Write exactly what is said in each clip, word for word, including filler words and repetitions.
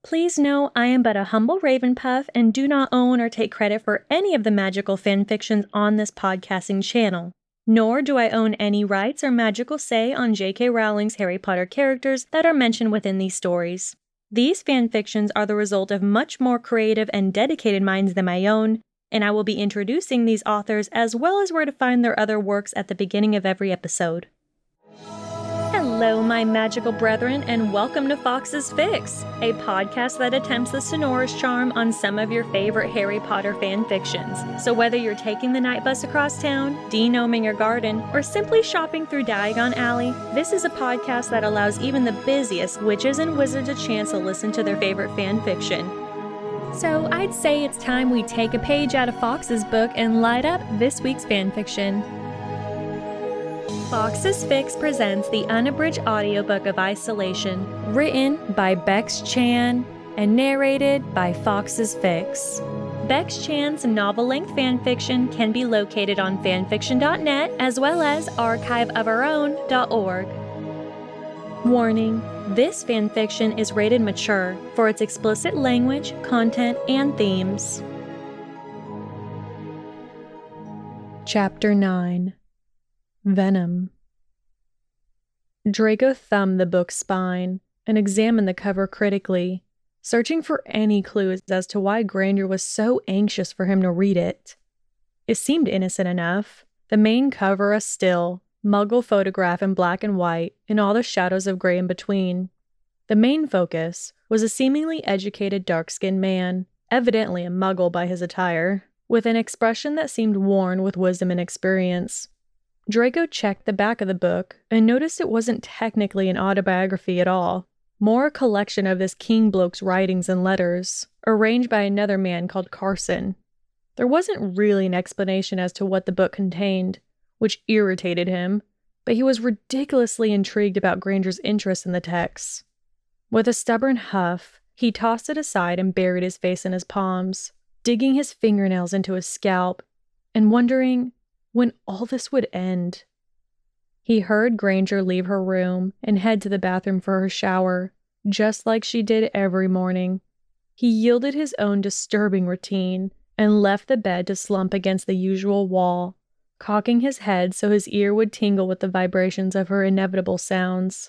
Please know I am but a humble Ravenpuff and do not own or take credit for any of the magical fanfictions on this podcasting channel. Nor do I own any rights or magical say on J K Rowling's Harry Potter characters that are mentioned within these stories. These fanfictions are the result of much more creative and dedicated minds than my own, and I will be introducing these authors as well as where to find their other works at the beginning of every episode. Hello, my magical brethren, and welcome to Fox's Fix, a podcast that attempts the sonorous charm on some of your favorite Harry Potter fan fictions. So whether you're taking the night bus across town, de-gnoming your garden, or simply shopping through Diagon Alley, this is a podcast that allows even the busiest witches and wizards a chance to listen to their favorite fan fiction. So I'd say it's time we take a page out of Fox's book and light up this week's fanfiction. Fox's Fix presents the unabridged audiobook of Isolation, written by Bex Chan and narrated by Fox's Fix. Bex Chan's novel-length fanfiction can be located on fanfiction dot net as well as archive of our own dot org. Warning: this fanfiction is rated mature for its explicit language, content, and themes. Chapter nine. Venom. Draco thumbed the book's spine and examined the cover critically, searching for any clues as to why Granger was so anxious for him to read it. It seemed innocent enough, the main cover a still, muggle photograph in black and white and all the shadows of gray in between. The main focus was a seemingly educated dark-skinned man, evidently a muggle by his attire, with an expression that seemed worn with wisdom and experience. Draco checked the back of the book and noticed it wasn't technically an autobiography at all, more a collection of this king bloke's writings and letters, arranged by another man called Carson. There wasn't really an explanation as to what the book contained, which irritated him, but he was ridiculously intrigued about Granger's interest in the text. With a stubborn huff, he tossed it aside and buried his face in his palms, digging his fingernails into his scalp, and wondering when all this would end. He heard Granger leave her room and head to the bathroom for her shower, just like she did every morning. He yielded his own disturbing routine and left the bed to slump against the usual wall, cocking his head so his ear would tingle with the vibrations of her inevitable sounds.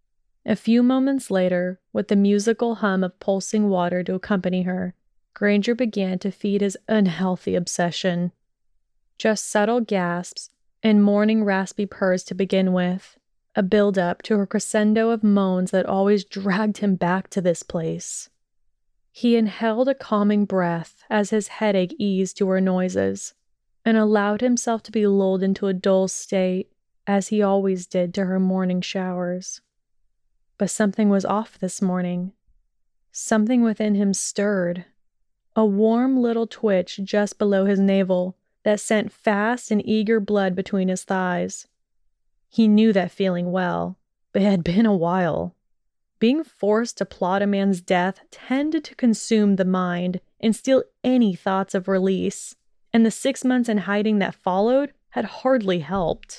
A few moments later, with the musical hum of pulsing water to accompany her, Granger began to feed his unhealthy obsession. Just subtle gasps and morning raspy purrs to begin with, a build-up to her crescendo of moans that always dragged him back to this place. He inhaled a calming breath as his headache eased to her noises, and allowed himself to be lulled into a dull state, as he always did to her morning showers. But something was off this morning. Something within him stirred, a warm little twitch just below his navel that sent fast and eager blood between his thighs. He knew that feeling well, but it had been a while. Being forced to plot a man's death tended to consume the mind and steal any thoughts of release, and the six months in hiding that followed had hardly helped.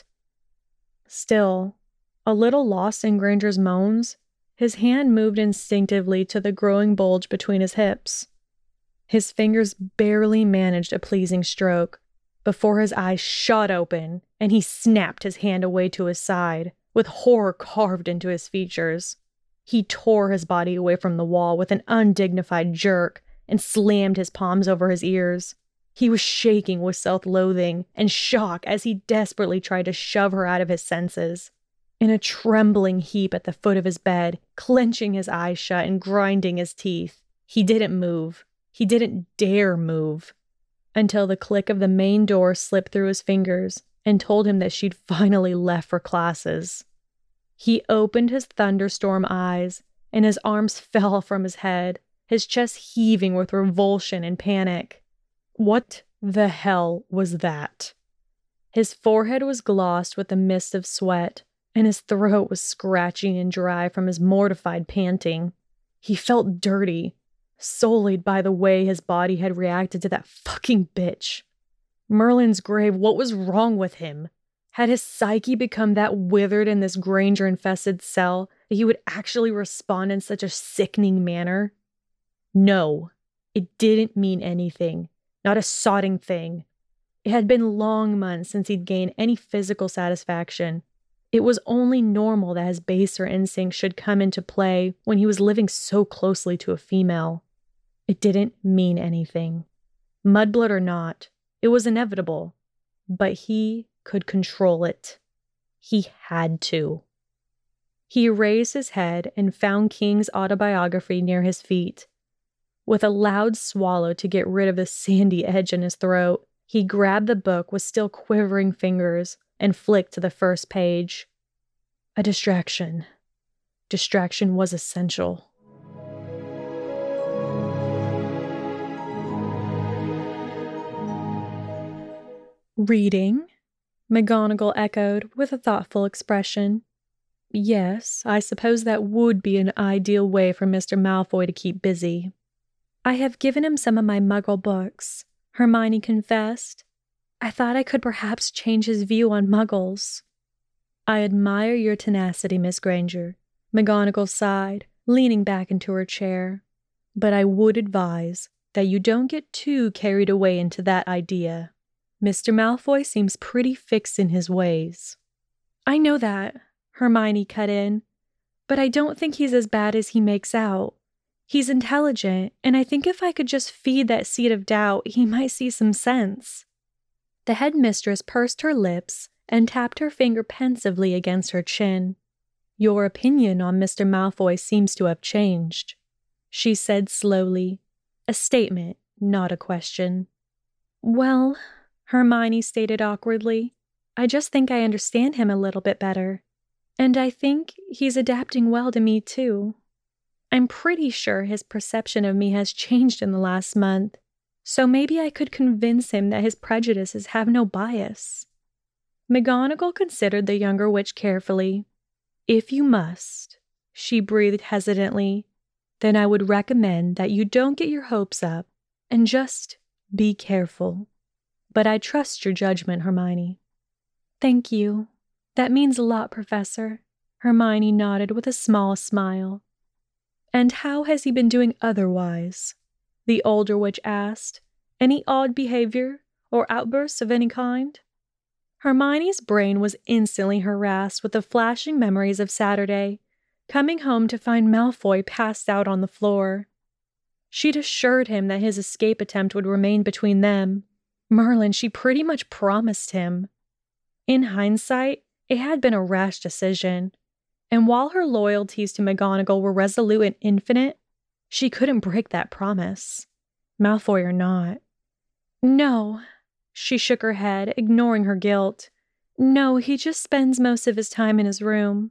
Still, a little lost in Granger's moans, his hand moved instinctively to the growing bulge between his hips. His fingers barely managed a pleasing stroke, before his eyes shot open and he snapped his hand away to his side, with horror carved into his features. He tore his body away from the wall with an undignified jerk and slammed his palms over his ears. He was shaking with self-loathing and shock as he desperately tried to shove her out of his senses. In a trembling heap at the foot of his bed, clenching his eyes shut and grinding his teeth, he didn't move. He didn't dare move. Until the click of the main door slipped through his fingers and told him that she'd finally left for classes. He opened his thunderstorm eyes, and his arms fell from his head, his chest heaving with revulsion and panic. What the hell was that? His forehead was glossed with a mist of sweat, and his throat was scratchy and dry from his mortified panting. He felt dirty, sullied by the way his body had reacted to that fucking bitch. Merlin's grave, what was wrong with him? Had his psyche become that withered in this Granger-infested cell that he would actually respond in such a sickening manner? No, it didn't mean anything. Not a sodding thing. It had been long months since he'd gained any physical satisfaction. It was only normal that his baser instincts should come into play when he was living so closely to a female. It didn't mean anything. Mudblood or not, it was inevitable. But he could control it. He had to. He raised his head and found King's autobiography near his feet. With a loud swallow to get rid of the sandy edge in his throat, he grabbed the book with still quivering fingers and flicked to the first page. A distraction. Distraction was essential. Reading? McGonagall echoed with a thoughtful expression. Yes, I suppose that would be an ideal way for Mister Malfoy to keep busy. I have given him some of my Muggle books, Hermione confessed. I thought I could perhaps change his view on Muggles. I admire your tenacity, Miss Granger, McGonagall sighed, leaning back into her chair. But I would advise that you don't get too carried away into that idea. Mister Malfoy seems pretty fixed in his ways. I know that, Hermione cut in, but I don't think he's as bad as he makes out. He's intelligent, and I think if I could just feed that seed of doubt, he might see some sense. The headmistress pursed her lips and tapped her finger pensively against her chin. Your opinion on Mister Malfoy seems to have changed, she said slowly, a statement, not a question. Well, Hermione stated awkwardly, I just think I understand him a little bit better. And I think he's adapting well to me, too. I'm pretty sure his perception of me has changed in the last month, so maybe I could convince him that his prejudices have no bias. McGonagall considered the younger witch carefully. If you must, she breathed hesitantly, then I would recommend that you don't get your hopes up and just be careful. But I trust your judgment, Hermione. Thank you. That means a lot, Professor. Hermione nodded with a small smile. And how has he been doing otherwise? The older witch asked. Any odd behavior or outbursts of any kind? Hermione's brain was instantly harassed with the flashing memories of Saturday, coming home to find Malfoy passed out on the floor. She'd assured him that his escape attempt would remain between them. Merlin, she pretty much promised him. In hindsight, it had been a rash decision, and while her loyalties to McGonagall were resolute and infinite, she couldn't break that promise, Malfoy or not. No, she shook her head, ignoring her guilt. No, he just spends most of his time in his room.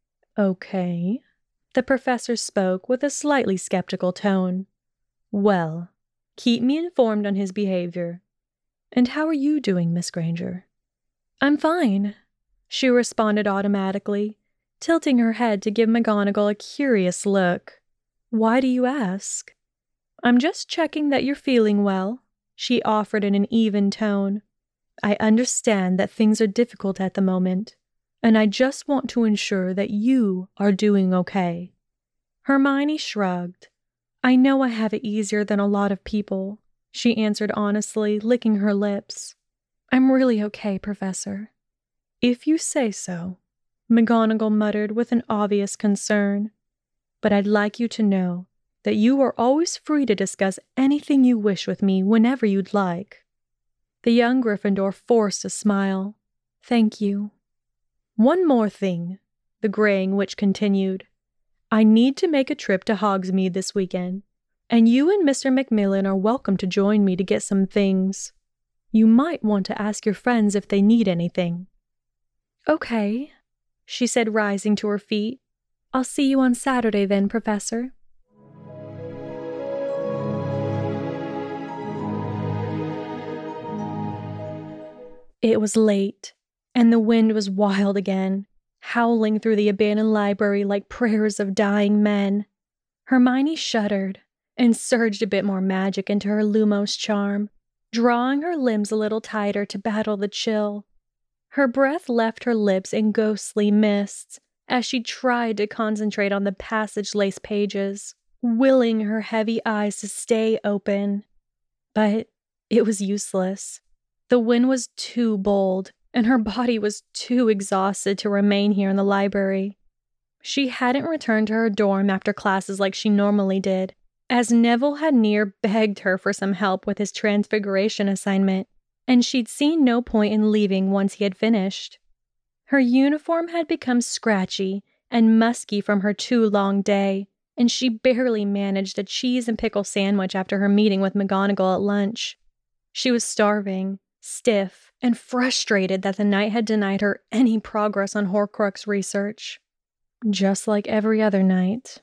Okay, the professor spoke with a slightly skeptical tone. Well, keep me informed on his behavior. And how are you doing, Miss Granger? I'm fine, she responded automatically, tilting her head to give McGonagall a curious look. Why do you ask? I'm just checking that you're feeling well, she offered in an even tone. I understand that things are difficult at the moment, and I just want to ensure that you are doing okay. Hermione shrugged. I know I have it easier than a lot of people, she answered honestly, licking her lips. I'm really okay, Professor. If you say so, McGonagall muttered with an obvious concern. But I'd like you to know that you are always free to discuss anything you wish with me whenever you'd like. The young Gryffindor forced a smile. Thank you. One more thing, the graying witch continued. I need to make a trip to Hogsmeade this weekend, and you and Mister Macmillan are welcome to join me to get some things. You might want to ask your friends if they need anything. Okay, she said, rising to her feet. I'll see you on Saturday then, Professor. It was late, and the wind was wild again, howling through the abandoned library like prayers of dying men. Hermione shuddered and surged a bit more magic into her Lumos charm, drawing her limbs a little tighter to battle the chill. Her breath left her lips in ghostly mists as she tried to concentrate on the passage-laced pages. willing her heavy eyes to stay open. But it was useless. The wind was too bold, and her body was too exhausted to remain here in the library. She hadn't returned to her dorm after classes like she normally did, as Neville had near begged her for some help with his transfiguration assignment, and she'd seen no point in leaving once he had finished. Her uniform had become scratchy and musky from her too long day, and she barely managed a cheese and pickle sandwich after her meeting with McGonagall at lunch. She was starving, stiff, and frustrated that the night had denied her any progress on Horcrux research. Just like every other night.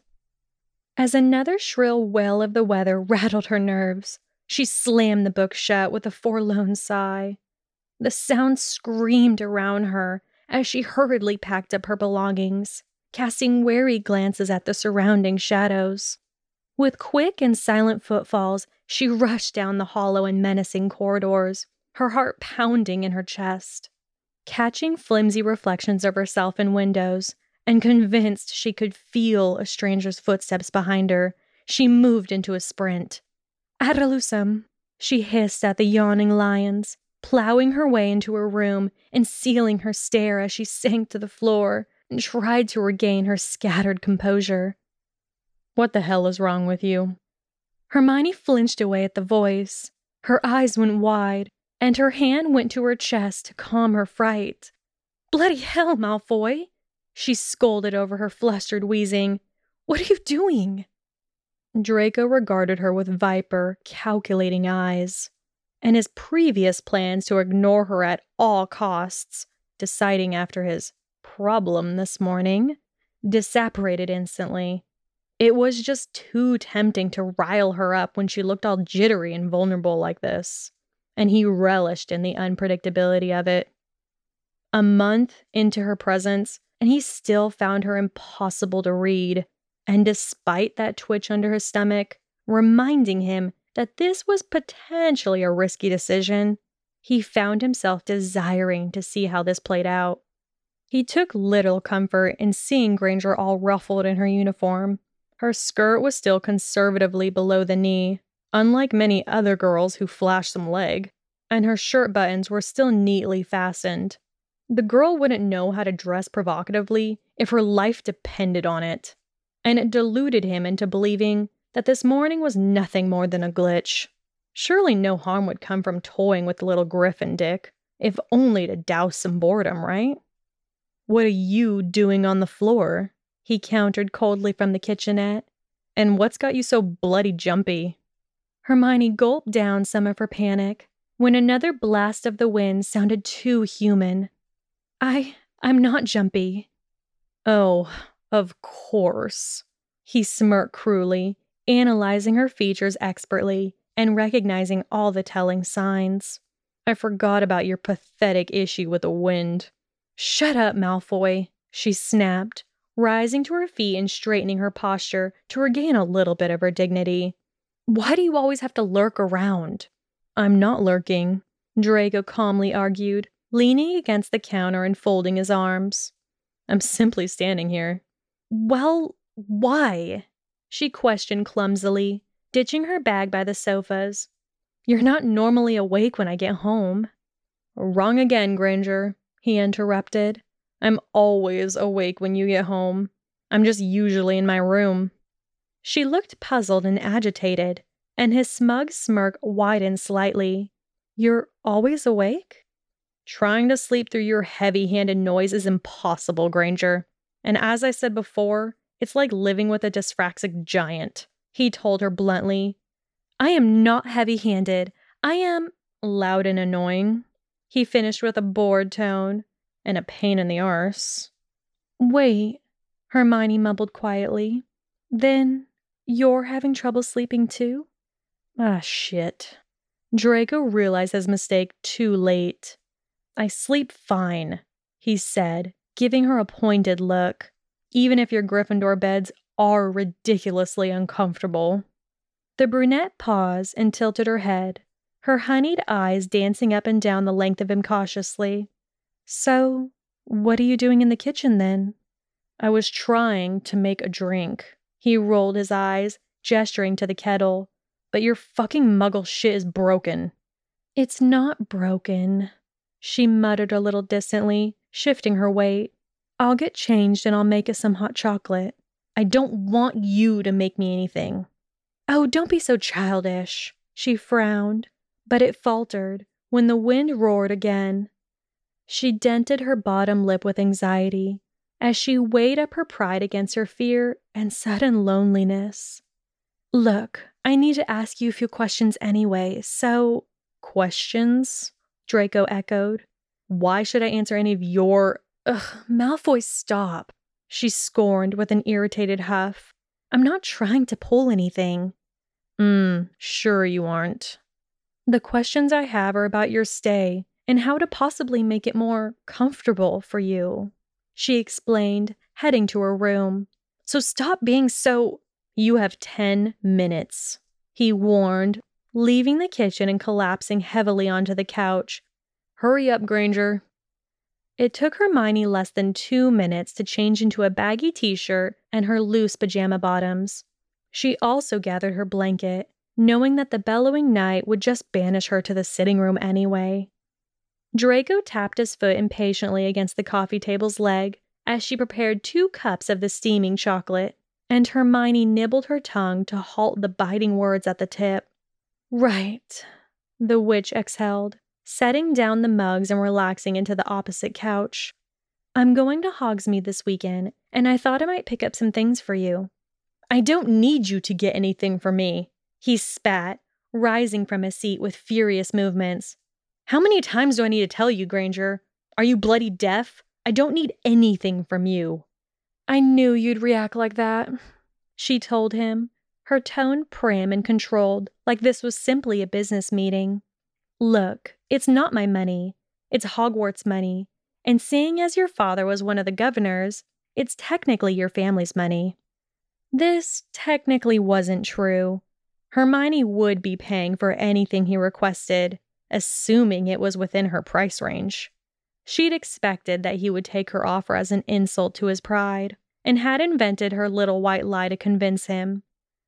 As another shrill wail of the weather rattled her nerves, she slammed the book shut with a forlorn sigh. The sound screamed around her as she hurriedly packed up her belongings, casting wary glances at the surrounding shadows. With quick and silent footfalls, she rushed down the hollow and menacing corridors, her heart pounding in her chest. Catching flimsy reflections of herself in windows, and convinced she could feel a stranger's footsteps behind her, she moved into a sprint. "Adolucem!" she hissed at the yawning lions, plowing her way into her room and sealing her stare as she sank to the floor and tried to regain her scattered composure. "What the hell is wrong with you?" Hermione flinched away at the voice. Her eyes went wide, and her hand went to her chest to calm her fright. "Bloody hell, Malfoy!" she scolded over her flustered wheezing. "What are you doing?" Draco regarded her with viper, calculating eyes, and his previous plans to ignore her at all costs, deciding after his problem this morning, disapparated instantly. It was just too tempting to rile her up when she looked all jittery and vulnerable like this, and he relished in the unpredictability of it. A month into her presence, and he still found her impossible to read, and despite that twitch under his stomach, reminding him that this was potentially a risky decision, he found himself desiring to see how this played out. He took little comfort in seeing Granger all ruffled in her uniform. Her skirt was still conservatively below the knee, unlike many other girls who flashed some leg, and her shirt buttons were still neatly fastened. The girl wouldn't know how to dress provocatively if her life depended on it, and it deluded him into believing that this morning was nothing more than a glitch. Surely no harm would come from toying with the little Griffin Dick, if only to douse some boredom, right? "What are you doing on the floor?" he countered coldly from the kitchenette. "And what's got you so bloody jumpy?" Hermione gulped down some of her panic when another blast of the wind sounded too human. I, I'm not jumpy." "Oh, of course." He smirked cruelly, analyzing her features expertly and recognizing all the telling signs. "I forgot about your pathetic issue with the wind." "Shut up, Malfoy," she snapped, rising to her feet and straightening her posture to regain a little bit of her dignity. "Why do you always have to lurk around?" "I'm not lurking," Draco calmly argued, leaning against the counter and folding his arms. "I'm simply standing here." "Well, why?" she questioned clumsily, ditching her bag by the sofas. "You're not normally awake when I get home." "Wrong again, Granger," he interrupted. "I'm always awake when you get home. I'm just usually in my room." She looked puzzled and agitated, and his smug smirk widened slightly. "You're always awake?" "Trying to sleep through your heavy-handed noise is impossible, Granger. And as I said before, it's like living with a dyspraxic giant," he told her bluntly. "I am not heavy-handed. I am—" "Loud and annoying," he finished with a bored tone, "and a pain in the arse." "Wait," Hermione mumbled quietly. "Then you're having trouble sleeping too?" "Ah, shit." Draco realized his mistake too late. "I sleep fine," he said, giving her a pointed look, "even if your Gryffindor beds are ridiculously uncomfortable." The brunette paused and tilted her head, her honeyed eyes dancing up and down the length of him cautiously. "So, what are you doing in the kitchen then?" "I was trying to make a drink." He rolled his eyes, gesturing to the kettle. But your fucking muggle shit is broken. It's not broken, she muttered a little distantly, shifting her weight. I'll get changed and I'll make us some hot chocolate. I don't want you to make me anything. Oh, don't be so childish, she frowned, but it faltered when the wind roared again. She dented her bottom lip with anxiety as she weighed up her pride against her fear and sudden loneliness. Look, I need to ask you a few questions anyway, so... Questions? Draco echoed. Why should I answer any of your... Ugh, Malfoy, stop. She scorned with an irritated huff. I'm not trying to pull anything. Mm, sure you aren't. The questions I have are about your stay and how to possibly make it more comfortable for you, she explained, heading to her room. So stop being so... You have ten minutes, he warned, leaving the kitchen and collapsing heavily onto the couch. Hurry up, Granger. It took Hermione less than two minutes to change into a baggy t-shirt and her loose pajama bottoms. She also gathered her blanket, knowing that the bellowing night would just banish her to the sitting room anyway. Draco tapped his foot impatiently against the coffee table's leg as she prepared two cups of the steaming chocolate, and Hermione nibbled her tongue to halt the biting words at the tip. Right, the witch exhaled, setting down the mugs and relaxing into the opposite couch. I'm going to Hogsmeade this weekend, and I thought I might pick up some things for you. I don't need you to get anything for me, he spat, rising from his seat with furious movements. How many times do I need to tell you, Granger? Are you bloody deaf? I don't need anything from you. I knew you'd react like that, she told him, her tone prim and controlled, like this was simply a business meeting. Look, it's not my money. It's Hogwarts money. And seeing as your father was one of the governors, it's technically your family's money. This technically wasn't true. Hermione would be paying for anything he requested, assuming it was within her price range. She'd expected that he would take her offer as an insult to his pride, and had invented her little white lie to convince him.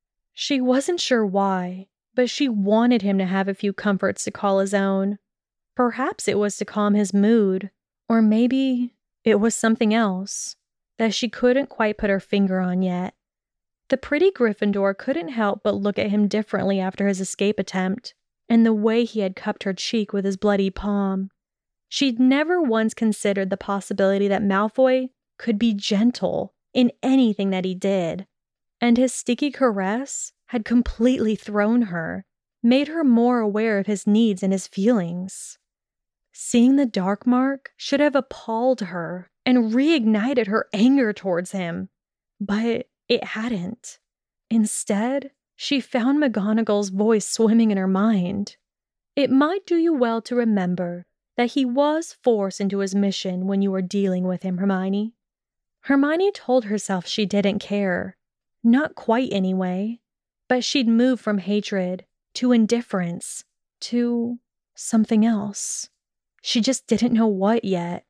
She wasn't sure why, but she wanted him to have a few comforts to call his own. Perhaps it was to calm his mood, or maybe it was something else that she couldn't quite put her finger on yet. The pretty Gryffindor couldn't help but look at him differently after his escape attempt, and the way he had cupped her cheek with his bloody palm. She'd never once considered the possibility that Malfoy could be gentle in anything that he did, and his sticky caress had completely thrown her, made her more aware of his needs and his feelings. Seeing the dark mark should have appalled her and reignited her anger towards him, but it hadn't. Instead, she found McGonagall's voice swimming in her mind. It might do you well to remember that he was forced into his mission when you were dealing with him, Hermione. Hermione told herself she didn't care. Not quite anyway. But she'd moved from hatred to indifference to something else. She just didn't know what yet.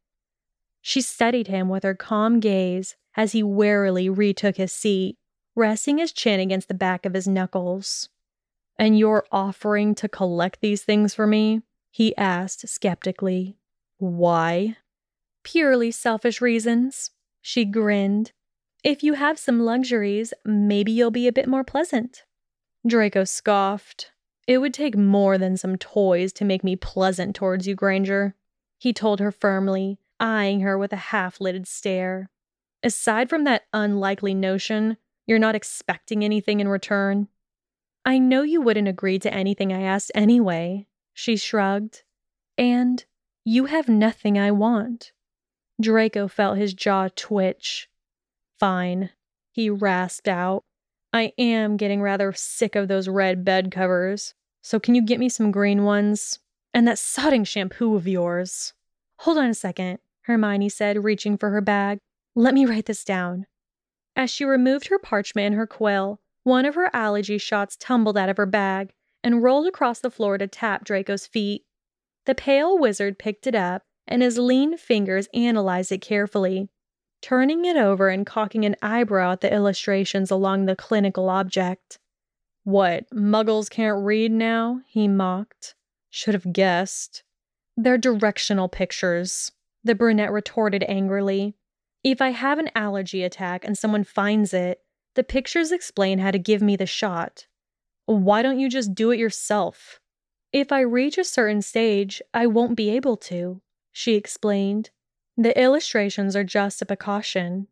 She studied him with her calm gaze as he warily retook his seat, resting his chin against the back of his knuckles. And you're offering to collect these things for me? He asked skeptically. Why? Purely selfish reasons, she grinned. If you have some luxuries, maybe you'll be a bit more pleasant. Draco scoffed. It would take more than some toys to make me pleasant towards you, Granger, he told her firmly, eyeing her with a half-lidded stare. Aside from that unlikely notion, you're not expecting anything in return. I know you wouldn't agree to anything I asked anyway, she shrugged. And you have nothing I want. Draco felt his jaw twitch. Fine, he rasped out. I am getting rather sick of those red bed covers, so can you get me some green ones? And that sodding shampoo of yours. Hold on a second, Hermione said, reaching for her bag. Let me write this down. As she removed her parchment and her quill, one of her allergy shots tumbled out of her bag and rolled across the floor to tap Draco's feet. The pale wizard picked it up, and his lean fingers analyzed it carefully, turning it over and cocking an eyebrow at the illustrations along the clinical object. What, muggles can't read now? He mocked. Should have guessed. They're directional pictures, the brunette retorted angrily. If I have an allergy attack and someone finds it, the pictures explain how to give me the shot. Why don't you just do it yourself? If I reach a certain stage, I won't be able to, she explained. The illustrations are just a precaution.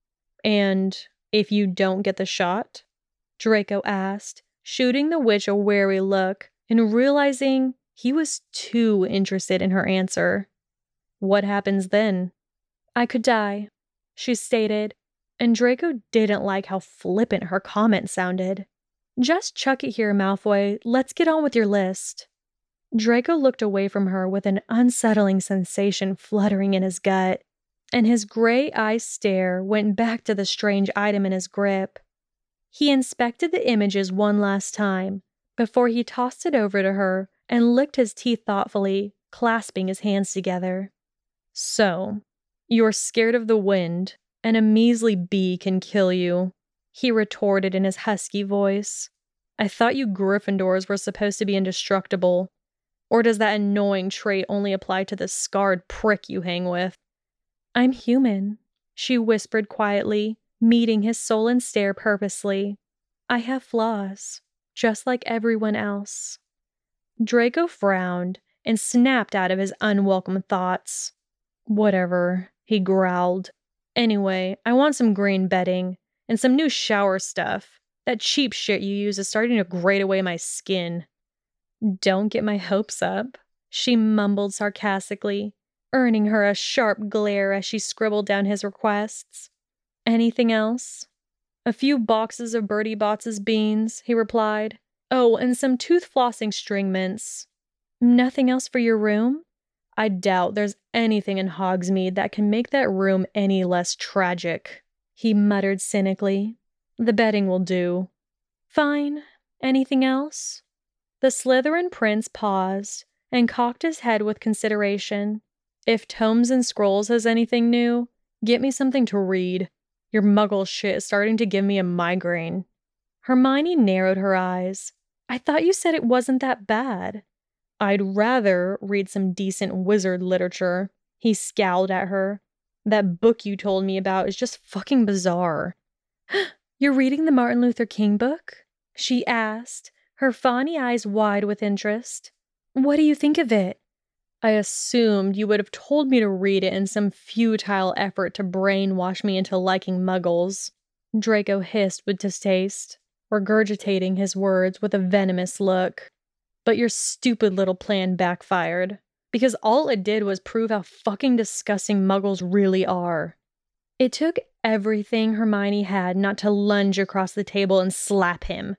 And if you don't get the shot? Draco asked, shooting the witch a wary look and realizing he was too interested in her answer. What happens then? I could die, she stated, and Draco didn't like how flippant her comment sounded. Just chuck it here, Malfoy. Let's get on with your list. Draco looked away from her with an unsettling sensation fluttering in his gut, and his gray eye stare went back to the strange item in his grip. He inspected the images one last time before he tossed it over to her and licked his teeth thoughtfully, clasping his hands together. So, you're scared of the wind, and a measly bee can kill you, he retorted in his husky voice. I thought you Gryffindors were supposed to be indestructible. Or does that annoying trait only apply to the scarred prick you hang with? I'm human, she whispered quietly, meeting his sullen stare purposely. I have flaws, just like everyone else. Draco frowned and snapped out of his unwelcome thoughts. Whatever, he growled. Anyway, I want some green bedding and some new shower stuff. That cheap shit you use is starting to grate away my skin. Don't get my hopes up, she mumbled sarcastically, earning her a sharp glare as she scribbled down his requests. Anything else? A few boxes of Bertie Bott's beans, he replied. Oh, and some tooth flossing string mints. Nothing else for your room? I doubt there's anything in Hogsmeade that can make that room any less tragic, he muttered cynically. The bedding will do. Fine. Anything else? The Slytherin prince paused and cocked his head with consideration. If Tomes and Scrolls has anything new, get me something to read. Your muggle shit is starting to give me a migraine. Hermione narrowed her eyes. I thought you said it wasn't that bad. I'd rather read some decent wizard literature, he scowled at her. That book you told me about is just fucking bizarre. You're reading the Martin Luther King book? She asked, her fawny eyes wide with interest. What do you think of it? I assumed you would have told me to read it in some futile effort to brainwash me into liking muggles, Draco hissed with distaste, regurgitating his words with a venomous look. But your stupid little plan backfired, because all it did was prove how fucking disgusting muggles really are. It took everything Hermione had not to lunge across the table and slap him.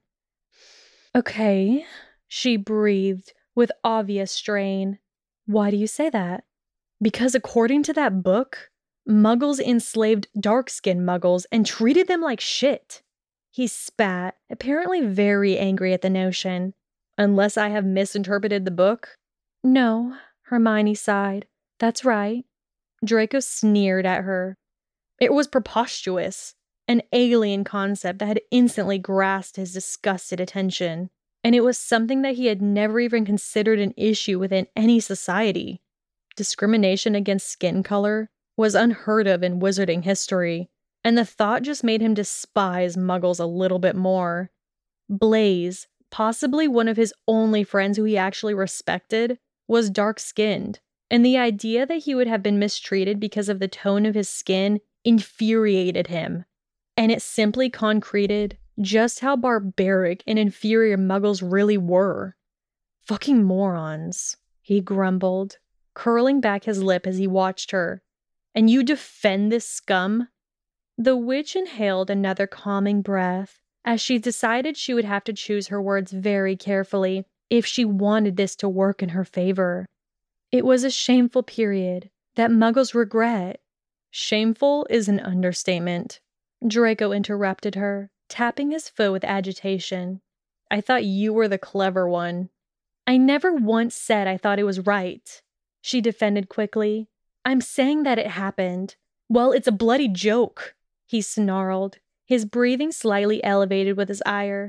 Okay, she breathed with obvious strain. Why do you say that? Because according to that book, muggles enslaved dark-skinned muggles and treated them like shit. He spat, apparently very angry at the notion. Unless I have misinterpreted the book? No, Hermione sighed. That's right. Draco sneered at her. It was preposterous, an alien concept that had instantly grasped his disgusted attention, and it was something that he had never even considered an issue within any society. Discrimination against skin color was unheard of in wizarding history, and the thought just made him despise muggles a little bit more. Blaise, possibly one of his only friends who he actually respected, was dark-skinned, and the idea that he would have been mistreated because of the tone of his skin infuriated him, and it simply concreted just how barbaric and inferior muggles really were. Fucking morons, he grumbled, curling back his lip as he watched her. And you defend this scum? The witch inhaled another calming breath, as she decided she would have to choose her words very carefully if she wanted this to work in her favor. It was a shameful period that muggles regret. Shameful is an understatement, Draco interrupted her, tapping his foot with agitation. I thought you were the clever one. I never once said I thought it was right, she defended quickly. I'm saying that it happened. Well, it's a bloody joke, he snarled, his breathing slightly elevated with his ire.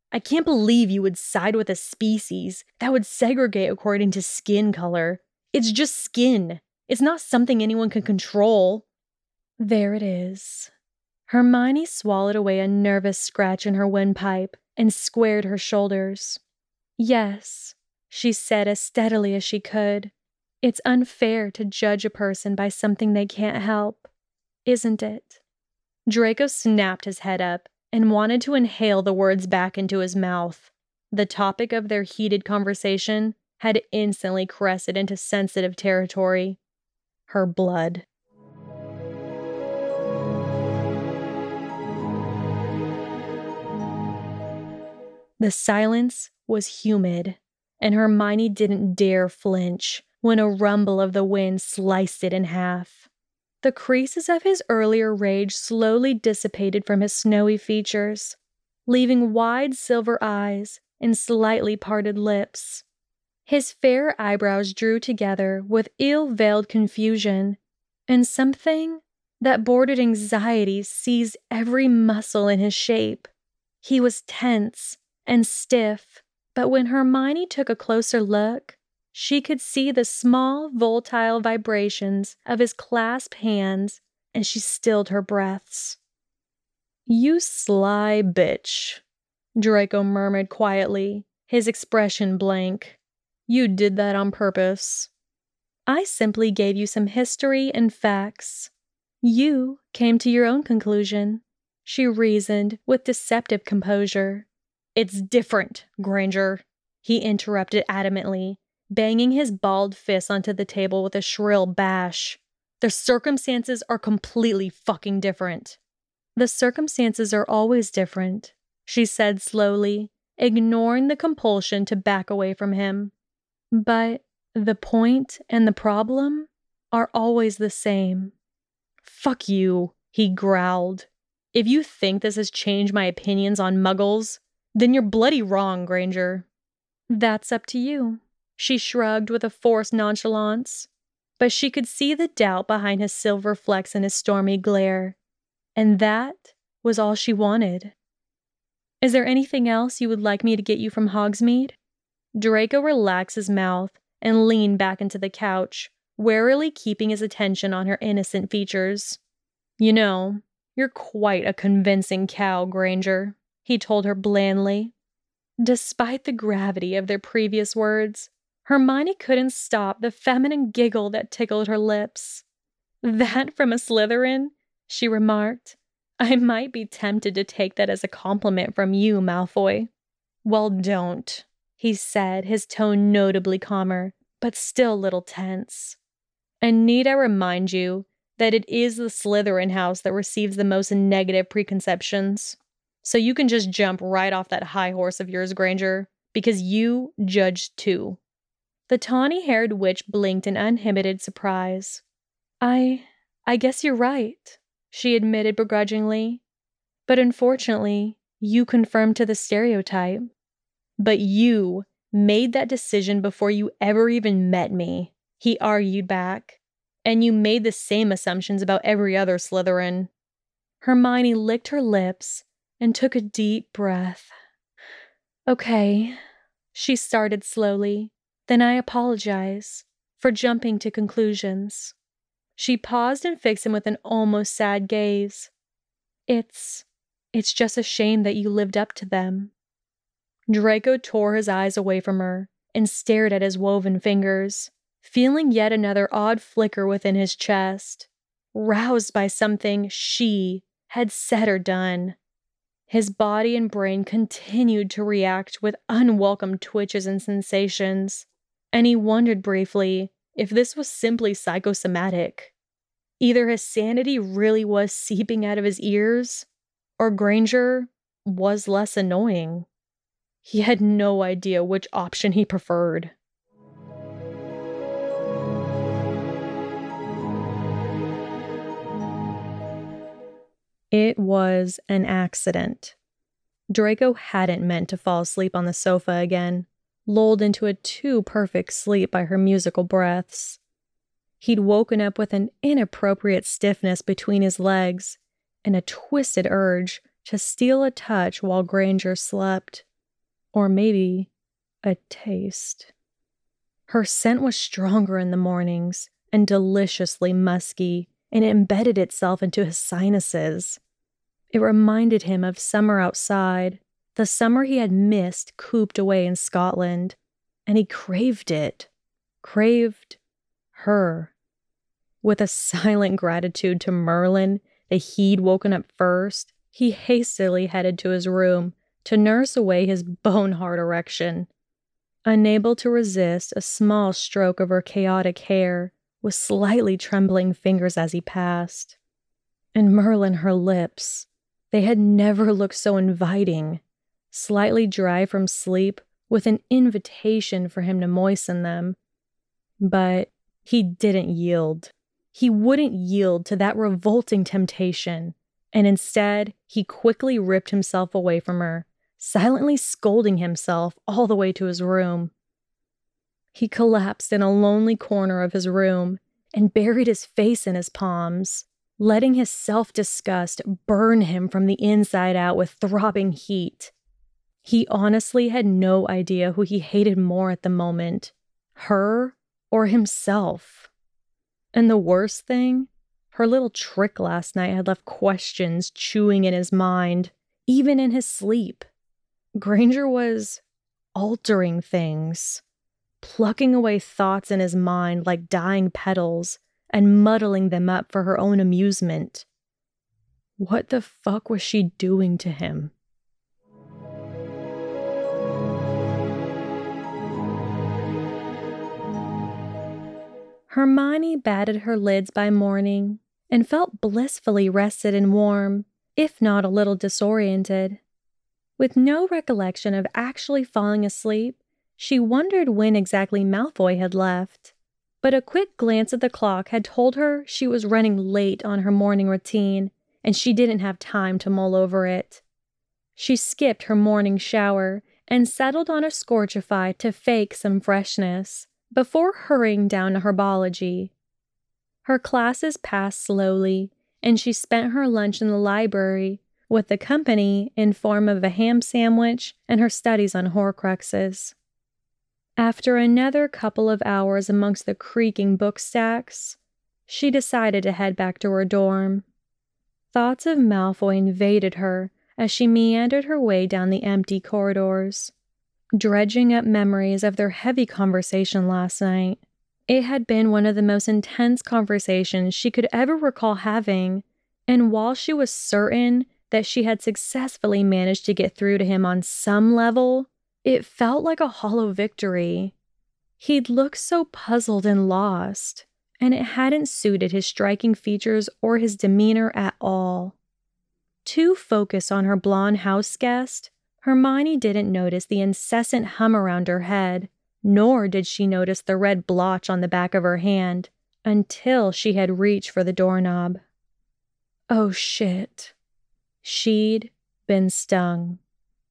I can't believe you would side with a species that would segregate according to skin color. It's just skin. It's not something anyone can control. There it is. Hermione swallowed away a nervous scratch in her windpipe and squared her shoulders. Yes, she said as steadily as she could. It's unfair to judge a person by something they can't help, isn't it? Draco snapped his head up and wanted to inhale the words back into his mouth. The topic of their heated conversation had instantly crested into sensitive territory. Her blood. The silence was humid, and Hermione didn't dare flinch when a rumble of the wind sliced it in half. The creases of his earlier rage slowly dissipated from his snowy features, leaving wide silver eyes and slightly parted lips. His fair eyebrows drew together with ill-veiled confusion, and something that bordered anxiety seized every muscle in his shape. He was tense and stiff, but when Hermione took a closer look, she could see the small, volatile vibrations of his clasped hands, and she stilled her breaths. "You sly bitch," Draco murmured quietly, his expression blank. "You did that on purpose." "I simply gave you some history and facts. You came to your own conclusion," she reasoned with deceptive composure. "It's different, Granger," he interrupted adamantly, banging his balled fist onto the table with a shrill bash. "The circumstances are completely fucking different." "The circumstances are always different," she said slowly, ignoring the compulsion to back away from him. "But the point and the problem are always the same." "Fuck you," he growled. "If you think this has changed my opinions on muggles, then you're bloody wrong, Granger." "That's up to you," she shrugged with a forced nonchalance, but she could see the doubt behind his silver flecks and his stormy glare, and that was all she wanted. "Is there anything else you would like me to get you from Hogsmeade?" Draco relaxed his mouth and leaned back into the couch, warily keeping his attention on her innocent features. "You know, you're quite a convincing cow, Granger," he told her blandly. Despite the gravity of their previous words, Hermione couldn't stop the feminine giggle that tickled her lips. "That from a Slytherin?" she remarked. "I might be tempted to take that as a compliment from you, Malfoy." "Well, don't," he said, his tone notably calmer, but still a little tense. "And need I remind you that it is the Slytherin house that receives the most negative preconceptions? So you can just jump right off that high horse of yours, Granger, because you judged too." The tawny-haired witch blinked in uninhibited surprise. I... I guess you're right," she admitted begrudgingly. "But unfortunately, you conform to the stereotype." "But you made that decision before you ever even met me," he argued back. "And you made the same assumptions about every other Slytherin." Hermione licked her lips and took a deep breath. "Okay," she started slowly. "Then I apologize for jumping to conclusions." She paused and fixed him with an almost sad gaze. It's... it's just a shame that you lived up to them." Draco tore his eyes away from her and stared at his woven fingers, feeling yet another odd flicker within his chest, roused by something she had said or done. His body and brain continued to react with unwelcome twitches and sensations, and he wondered briefly if this was simply psychosomatic. Either his sanity really was seeping out of his ears, or Granger was less annoying. He had no idea which option he preferred. It was an accident. Draco hadn't meant to fall asleep on the sofa again, lulled into a too perfect sleep by her musical breaths. He'd woken up with an inappropriate stiffness between his legs and a twisted urge to steal a touch while Granger slept. Or maybe a taste. Her scent was stronger in the mornings and deliciously musky, and it embedded itself into his sinuses. It reminded him of summer outside, the summer he had missed cooped away in Scotland, and he craved it, craved her. With a silent gratitude to Merlin that he'd woken up first, he hastily headed to his room to nurse away his bone-hard erection. Unable to resist a small stroke of her chaotic hair, with slightly trembling fingers as he passed. And Merlin, her lips, they had never looked so inviting, slightly dry from sleep, with an invitation for him to moisten them. But he didn't yield. He wouldn't yield to that revolting temptation, and instead, he quickly ripped himself away from her, silently scolding himself all the way to his room. He collapsed in a lonely corner of his room and buried his face in his palms, letting his self-disgust burn him from the inside out with throbbing heat. He honestly had no idea who he hated more at the moment, her or himself. And the worst thing, her little trick last night had left questions chewing in his mind, even in his sleep. Granger was altering things, plucking away thoughts in his mind like dying petals and muddling them up for her own amusement. What the fuck was she doing to him? Hermione batted her lids by morning and felt blissfully rested and warm, if not a little disoriented. With no recollection of actually falling asleep, she wondered when exactly Malfoy had left. But a quick glance at the clock had told her she was running late on her morning routine, and she didn't have time to mull over it. She skipped her morning shower and settled on a Scorchify to fake some freshness, before hurrying down to herbology. Her classes passed slowly, and she spent her lunch in the library, with the company in form of a ham sandwich and her studies on Horcruxes. After another couple of hours amongst the creaking book stacks, she decided to head back to her dorm. Thoughts of Malfoy invaded her as she meandered her way down the empty corridors, dredging up memories of their heavy conversation last night. It had been one of the most intense conversations she could ever recall having, and while she was certain that she had successfully managed to get through to him on some level, it felt like a hollow victory. He'd looked so puzzled and lost, and it hadn't suited his striking features or his demeanor at all. Too focused on her blonde house guest, Hermione didn't notice the incessant hum around her head, nor did she notice the red blotch on the back of her hand, until she had reached for the doorknob. Oh shit. She'd been stung.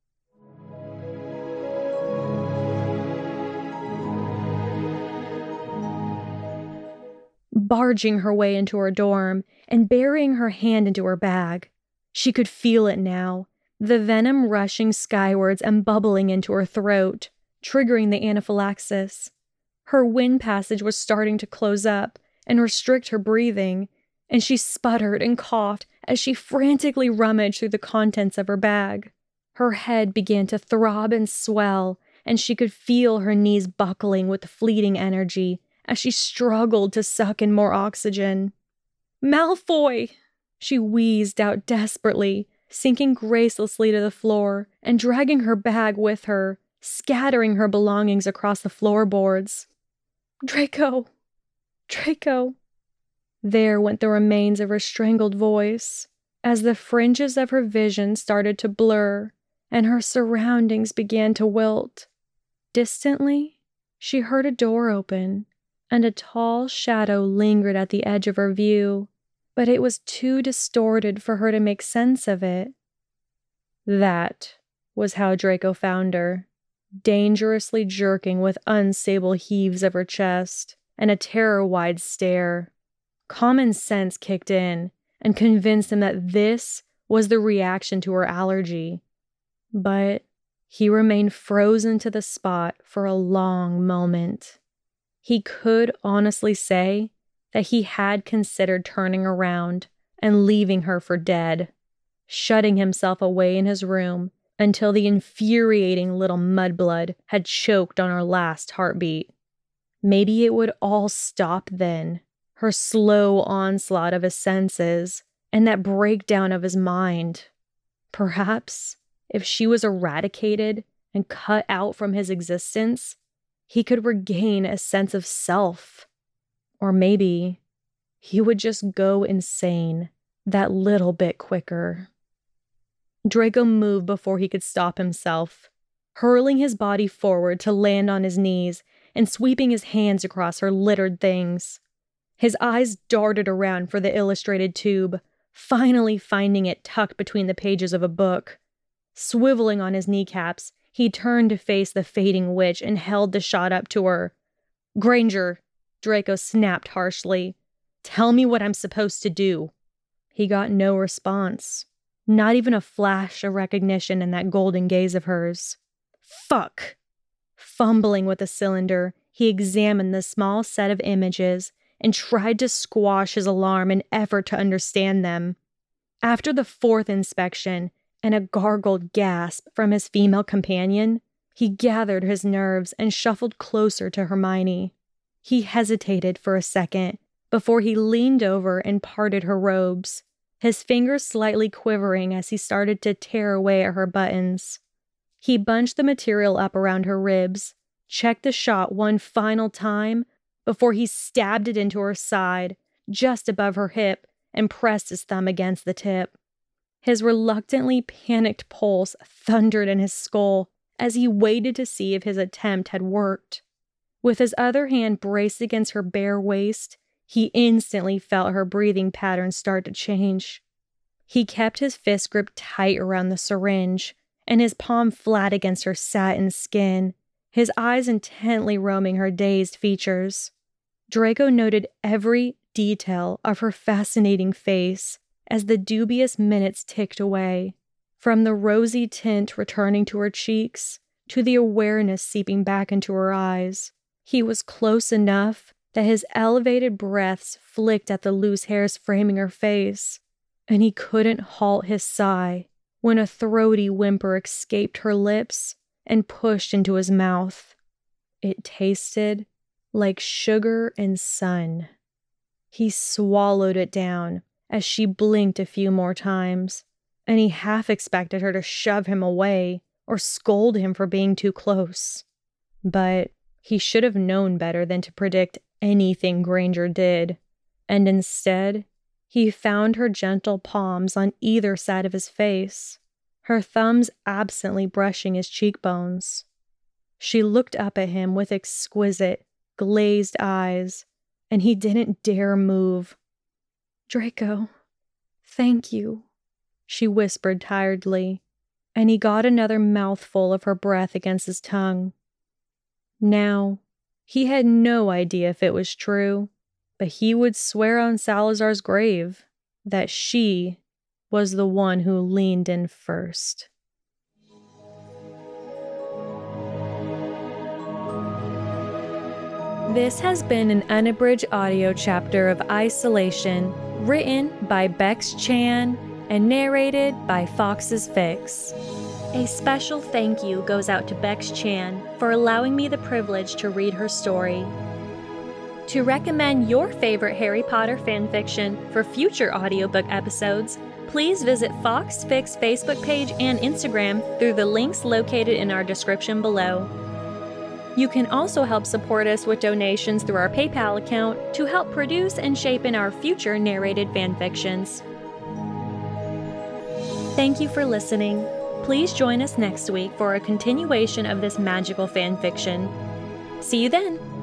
Barging her way into her dorm and burying her hand into her bag. She could feel it now, the venom rushing skywards and bubbling into her throat, triggering the anaphylaxis. Her wind passage was starting to close up and restrict her breathing, and she sputtered and coughed as she frantically rummaged through the contents of her bag. Her head began to throb and swell, and she could feel her knees buckling with fleeting energy as she struggled to suck in more oxygen. "Malfoy!" She wheezed out desperately, sinking gracelessly to the floor and dragging her bag with her, scattering her belongings across the floorboards. "Draco! Draco!" There went the remains of her strangled voice, as the fringes of her vision started to blur and her surroundings began to wilt. Distantly, she heard a door open, and a tall shadow lingered at the edge of her view, but it was too distorted for her to make sense of it. That was how Draco found her, dangerously jerking with unstable heaves of her chest and a terror-wide stare. Common sense kicked in and convinced him that this was the reaction to her allergy. But He remained frozen to the spot for a long moment. He could honestly say that he had considered turning around and leaving her for dead, shutting himself away in his room until the infuriating little mudblood had choked on her last heartbeat. Maybe it would all stop then, her slow onslaught of his senses and that breakdown of his mind. Perhaps, if she was eradicated and cut out from his existence, he could regain a sense of self. Or maybe he would just go insane that little bit quicker. Draco moved before he could stop himself, hurling his body forward to land on his knees and sweeping his hands across her littered things. His eyes darted around for the illustrated tube, finally finding it tucked between the pages of a book. Swiveling on his kneecaps, he turned to face the fading witch and held the shot up to her. "Granger," Draco snapped harshly. "Tell me what I'm supposed to do." He got no response, not even a flash of recognition in that golden gaze of hers. Fuck! Fumbling with the cylinder, he examined the small set of images and tried to squash his alarm in effort to understand them. After the fourth inspection and a gargled gasp from his female companion, he gathered his nerves and shuffled closer to Hermione. He hesitated for a second before he leaned over and parted her robes, his fingers slightly quivering as he started to tear away at her buttons. He bunched the material up around her ribs, checked the shot one final time before he stabbed it into her side, just above her hip, and pressed his thumb against the tip. His reluctantly panicked pulse thundered in his skull as he waited to see if his attempt had worked. With his other hand braced against her bare waist, he instantly felt her breathing patterns start to change. He kept his fist gripped tight around the syringe, and his palm flat against her satin skin, his eyes intently roaming her dazed features. Draco noted every detail of her fascinating face as the dubious minutes ticked away, from the rosy tint returning to her cheeks to the awareness seeping back into her eyes. He was close enough that his elevated breaths flicked at the loose hairs framing her face, and he couldn't halt his sigh when a throaty whimper escaped her lips and pushed into his mouth. It tasted like sugar and sun. He swallowed it down as she blinked a few more times, and he half expected her to shove him away or scold him for being too close. But he should have known better than to predict anything Granger did, and instead, he found her gentle palms on either side of his face, her thumbs absently brushing his cheekbones. She looked up at him with exquisite, glazed eyes, and he didn't dare move. "Draco, thank you," she whispered tiredly, and he got another mouthful of her breath against his tongue. Now, he had no idea if it was true, but he would swear on Salazar's grave that she was the one who leaned in first. This has been an unabridged audio chapter of Isolation, written by Bex Chan and narrated by Fox's Fix. A special thank you goes out to Bex Chan for allowing me the privilege to read her story. To recommend your favorite Harry Potter fanfiction for future audiobook episodes, please visit Fox Fix Facebook page and Instagram through the links located in our description below. You can also help support us with donations through our PayPal account to help produce and shape in our future narrated fanfictions. Thank you for listening. Please join us next week for a continuation of this magical fanfiction. See you then!